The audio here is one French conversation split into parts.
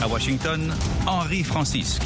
À Washington, Henri Francisque.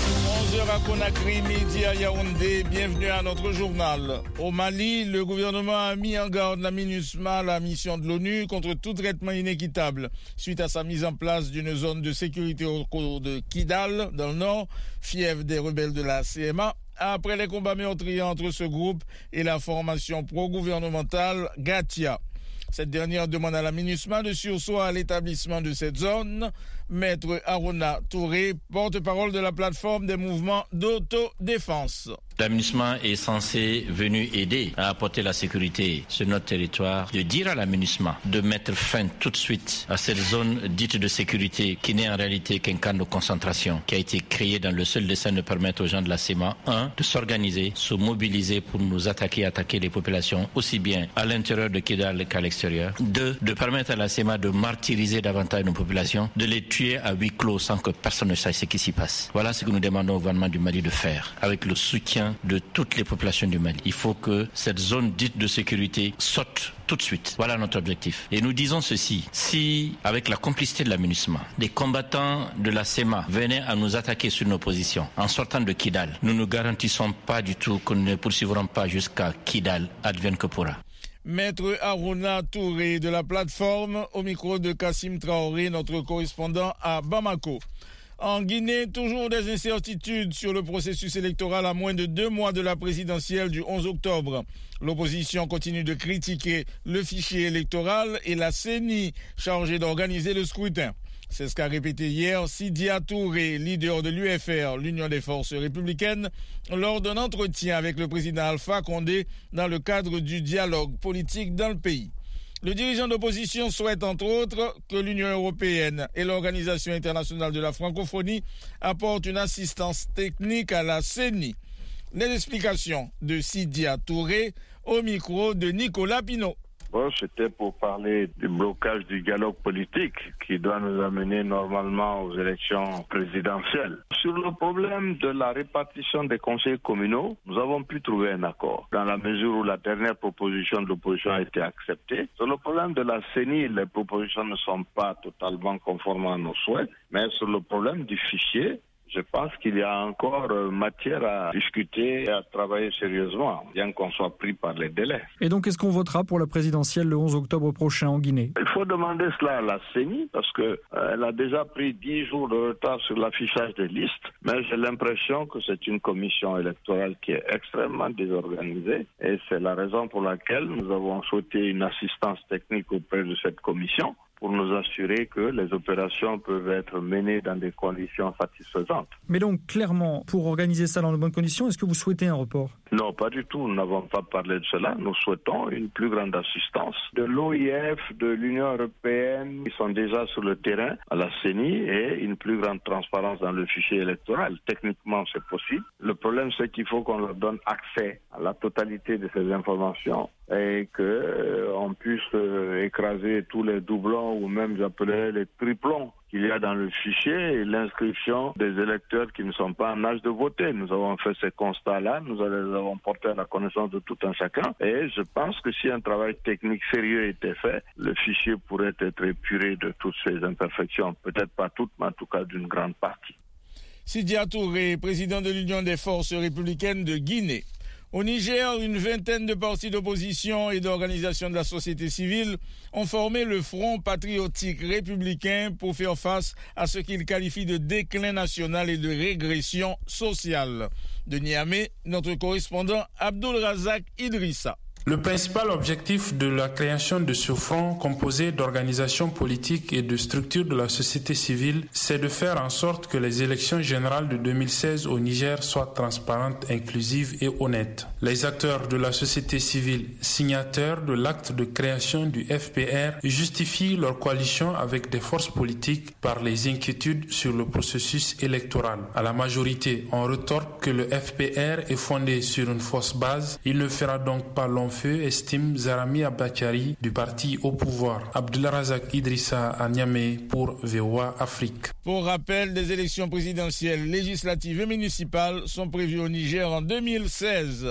11h à Conakry, midi à Yaoundé, bienvenue à notre journal. Au Mali, le gouvernement a mis en garde la MINUSMA, la mission de l'ONU, contre tout traitement inéquitable, suite à sa mise en place d'une zone de sécurité au cours de Kidal, dans le nord, fief des rebelles de la CMA, après les combats meurtriers entre ce groupe et la formation pro-gouvernementale Gatia. Cette dernière demande à la MINUSMA de surseoir à l'établissement de cette zone. Maître Arona Touré, porte-parole de la plateforme des mouvements d'autodéfense. La MINUSMA est censée venir aider à apporter la sécurité sur notre territoire, de dire à la MINUSMA de mettre fin tout de suite à cette zone dite de sécurité qui n'est en réalité qu'un camp de concentration qui a été créé dans le seul dessein de permettre aux gens de la CEMA, de s'organiser, se mobiliser pour nous attaquer les populations aussi bien à l'intérieur de Kidal qu'à l'extérieur. 2, de permettre à la CEMA de martyriser davantage nos populations, de les tuer à huis clos sans que personne ne sache ce qui s'y passe. Voilà ce que nous demandons au gouvernement du Mali de faire, avec le soutien de toutes les populations du Mali. Il faut que cette zone dite de sécurité sorte tout de suite. Voilà notre objectif. Et nous disons ceci, si, avec la complicité de la MINUSMA, des combattants de la CEMA venaient à nous attaquer sur nos positions en sortant de Kidal, nous ne garantissons pas du tout que nous ne poursuivrons pas jusqu'à Kidal, advienne que pourra. Maître Arona Touré de la plateforme, au micro de Kassim Traoré, notre correspondant à Bamako. En Guinée, toujours des incertitudes sur le processus électoral à moins de 2 mois de la présidentielle du 11 octobre. L'opposition continue de critiquer le fichier électoral et la CENI chargée d'organiser le scrutin. C'est ce qu'a répété hier Sidia Touré, leader de l'UFR, l'Union des forces républicaines, lors d'un entretien avec le président Alpha Condé dans le cadre du dialogue politique dans le pays. Le dirigeant d'opposition souhaite entre autres que l'Union européenne et l'Organisation internationale de la francophonie apportent une assistance technique à la CENI. Les explications de Sidia Touré au micro de Nicolas Pinault. Bon, c'était pour parler du blocage du dialogue politique qui doit nous amener normalement aux élections présidentielles. Sur le problème de la répartition des conseils communaux, nous avons pu trouver un accord dans la mesure où la dernière proposition de l'opposition a été acceptée. Sur le problème de la CENI, les propositions ne sont pas totalement conformes à nos souhaits, mais sur le problème du fichier, je pense qu'il y a encore matière à discuter et à travailler sérieusement, bien qu'on soit pris par les délais. Et donc, est-ce qu'on votera pour la présidentielle le 11 octobre prochain en Guinée ? Il faut demander cela à la CENI parce qu'elle a déjà pris 10 jours de retard sur l'affichage des listes, mais j'ai l'impression que c'est une commission électorale qui est extrêmement désorganisée et c'est la raison pour laquelle nous avons souhaité une assistance technique auprès de cette commission pour nous assurer que les opérations peuvent être menées dans des conditions satisfaisantes. Mais donc, clairement, pour organiser ça dans de bonnes conditions, est-ce que vous souhaitez un report ? Non, pas du tout. Nous n'avons pas parlé de cela. Nous souhaitons une plus grande assistance de l'OIF, de l'Union européenne, qui sont déjà sur le terrain à la CENI, et une plus grande transparence dans le fichier électoral. Techniquement, c'est possible. Le problème, c'est qu'il faut qu'on leur donne accès à la totalité de ces informations et qu'on puisse écraser tous les doublons ou même, j'appellerais, les triplons qu'il y a dans le fichier et l'inscription des électeurs qui ne sont pas en âge de voter. Nous avons fait ces constats-là, nous les avons portés à la connaissance de tout un chacun et je pense que si un travail technique sérieux était fait, le fichier pourrait être épuré de toutes ces imperfections, peut-être pas toutes, mais en tout cas d'une grande partie. Sidia Touré, président de l'Union des forces républicaines de Guinée. Au Niger, une vingtaine de partis d'opposition et d'organisations de la société civile ont formé le Front patriotique républicain pour faire face à ce qu'ils qualifient de déclin national et de régression sociale. De Niamey, notre correspondant Abdul Razak Idrissa. Le principal objectif de la création de ce front composé d'organisations politiques et de structures de la société civile, c'est de faire en sorte que les élections générales de 2016 au Niger soient transparentes, inclusives et honnêtes. Les acteurs de la société civile, signataires de l'acte de création du FPR, justifient leur coalition avec des forces politiques par les inquiétudes sur le processus électoral. À la majorité, on retorque que le FPR est fondé sur une fausse base. Il ne fera donc pas long feu, estime Zarami Abakari du parti au pouvoir. Abdelrazak Idrissa à Niamey pour VOA Afrique. Pour rappel, des élections présidentielles, législatives et municipales sont prévues au Niger en 2016.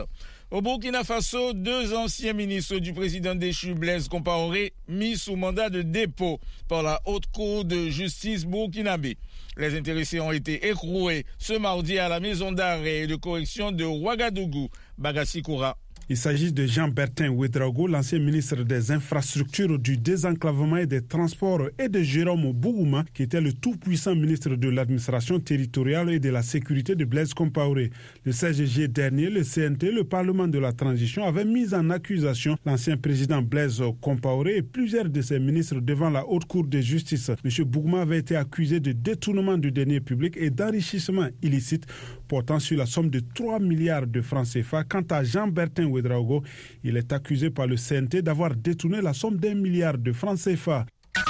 Au Burkina Faso, 2 anciens ministres du président déchu Blaise Compaoré mis sous mandat de dépôt par la Haute Cour de justice burkinabé. Les intéressés ont été écroués ce mardi à la maison d'arrêt et de correction de Ouagadougou, Bagassi Koura. Il s'agit de Jean-Bertin Ouedraogo, l'ancien ministre des Infrastructures, du Désenclavement et des Transports, et de Jérôme Bougouma, qui était le tout-puissant ministre de l'Administration territoriale et de la Sécurité de Blaise Compaoré. Le 16 juillet dernier, le CNT, le Parlement de la Transition, avait mis en accusation l'ancien président Blaise Compaoré et plusieurs de ses ministres devant la Haute Cour de justice. M. Bougouma avait été accusé de détournement du denier public et d'enrichissement illicite portant sur la somme de 3 milliards de francs CFA. Quant à Jean-Bertin Ouedraogo, il est accusé par le CNT d'avoir détourné la somme d'1 milliard de francs CFA.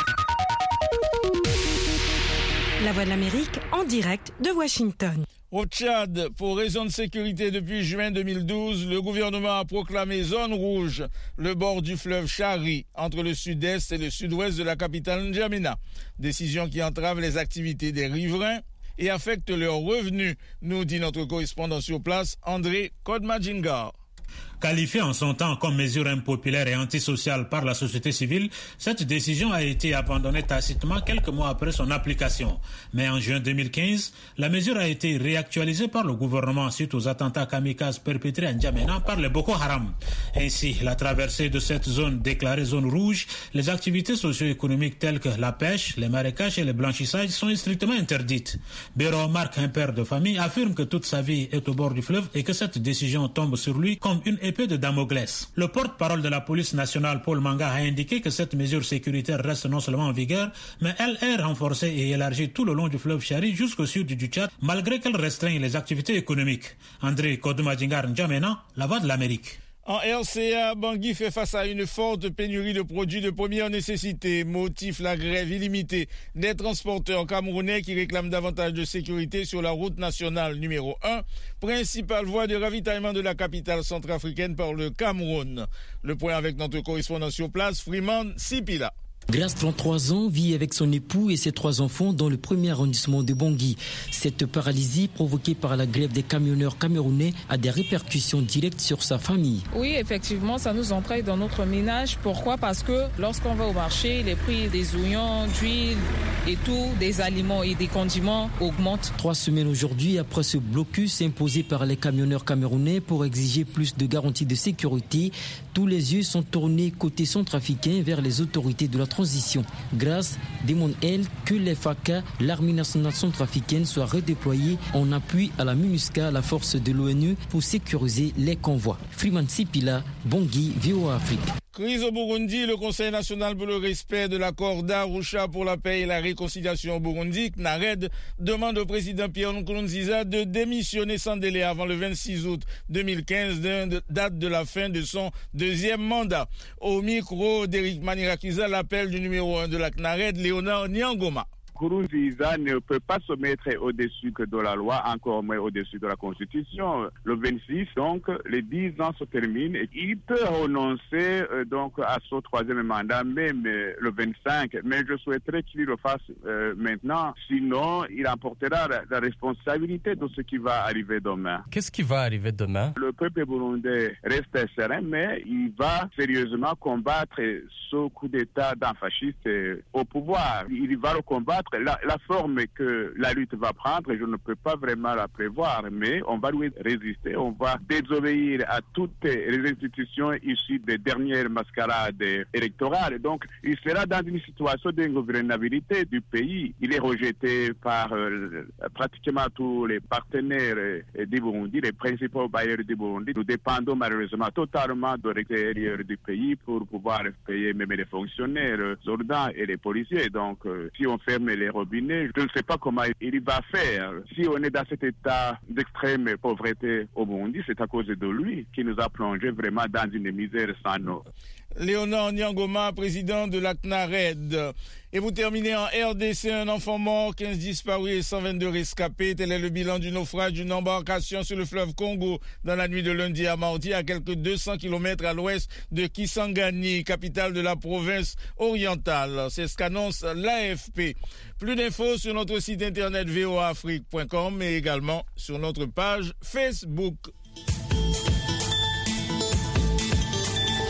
La Voix de l'Amérique en direct de Washington. Au Tchad, pour raison de sécurité depuis juin 2012, le gouvernement a proclamé zone rouge le bord du fleuve Chari entre le sud-est et le sud-ouest de la capitale N'Djamena. Décision qui entrave les activités des riverains et affecte leurs revenus, nous dit notre correspondant sur place, André Kodmadjingar. Qualifiée en son temps comme mesure impopulaire et antisociale par la société civile, cette décision a été abandonnée tacitement quelques mois après son application. Mais en juin 2015, la mesure a été réactualisée par le gouvernement suite aux attentats kamikazes perpétrés à N'Djamena par le Boko Haram. Ainsi, la traversée de cette zone déclarée zone rouge, les activités socio-économiques telles que la pêche, les marécages et le blanchissage sont strictement interdites. Béro Marc, un père de famille, affirme que toute sa vie est au bord du fleuve et que cette décision tombe sur lui comme une épée de Damoclès. Le porte-parole de la police nationale, Paul Manga, a indiqué que cette mesure sécuritaire reste non seulement en vigueur, mais elle est renforcée et élargie tout le long du fleuve Chari jusqu'au sud du Tchad, malgré qu'elle restreigne les activités économiques. André Kodmadjingar N'Djamena, La Voix de l'Amérique. En RCA, Bangui fait face à une forte pénurie de produits de première nécessité. Motif la grève illimitée des transporteurs camerounais qui réclament davantage de sécurité sur la route nationale numéro 1, principale voie de ravitaillement de la capitale centrafricaine par le Cameroun. Le point avec notre correspondant sur place, Freeman Sipila. Grace, 33 ans, vit avec son époux et ses 3 enfants dans le premier arrondissement de Bangui. Cette paralysie provoquée par la grève des camionneurs camerounais a des répercussions directes sur sa famille. Oui, effectivement, ça nous entraîne dans notre ménage. Pourquoi ? Parce que lorsqu'on va au marché, les prix des oignons, d'huile et tout, des aliments et des condiments augmentent. 3 semaines aujourd'hui après ce blocus imposé par les camionneurs camerounais pour exiger plus de garanties de sécurité, tous les yeux sont tournés côté centrafricain vers les autorités de la transition. Grace demande, elle, que les FACA, l'armée nationale centrafricaine, soient redéployée en appui à la MINUSCA, la force de l'ONU, pour sécuriser les convois. Freeman Sipila, Bangui, VOA Afrique. Crise au Burundi, le Conseil national pour le respect de l'accord d'Arusha pour la paix et la réconciliation au Burundi, CNARED, demande au président Pierre Nkurunziza de démissionner sans délai avant le 26 août 2015, date de la fin de son 2e mandat. Au micro d'Éric Manirakiza, l'appel du numéro 1 de la CNARED, Léonard Nyangoma. Nkurunziza ne peut pas se mettre au-dessus que de la loi, encore moins au-dessus de la Constitution. Le 26, donc, les 10 ans se terminent et il peut renoncer donc à son 3e mandat, même le 25. Mais je souhaiterais qu'il le fasse maintenant. Sinon, il emportera la responsabilité de ce qui va arriver demain. Qu'est-ce qui va arriver demain? Le peuple burundais reste serein, mais il va sérieusement combattre ce coup d'État d'un fasciste au pouvoir. Il va le combattre. La forme que la lutte va prendre, je ne peux pas vraiment la prévoir, mais on va lui résister, on va désobéir à toutes les institutions issues des dernières mascarades électorales. Donc, il sera dans une situation d'ingouvernabilité du pays. Il est rejeté par pratiquement tous les partenaires du Burundi, les principaux bailleurs du Burundi. Nous dépendons malheureusement totalement de l'extérieur du pays pour pouvoir payer même les fonctionnaires, les soldats et les policiers. Donc, si on ferme les robinets, je ne sais pas comment il va faire. Si on est dans cet état d'extrême pauvreté au Burundi, c'est à cause de lui qui nous a plongé vraiment dans une misère sans nom. Léonard Nyangoma, président de la CNARED. Et vous terminez en RDC, un enfant mort, 15 disparus et 122 rescapés. Tel est le bilan du naufrage d'une embarcation sur le fleuve Congo dans la nuit de lundi à mardi, à quelques 200 km à l'ouest de Kisangani, capitale de la province orientale. C'est ce qu'annonce l'AFP. Plus d'infos sur notre site internet voaafrique.com et également sur notre page Facebook.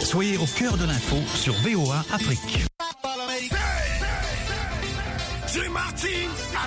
Soyez au cœur de l'info sur VOA Afrique.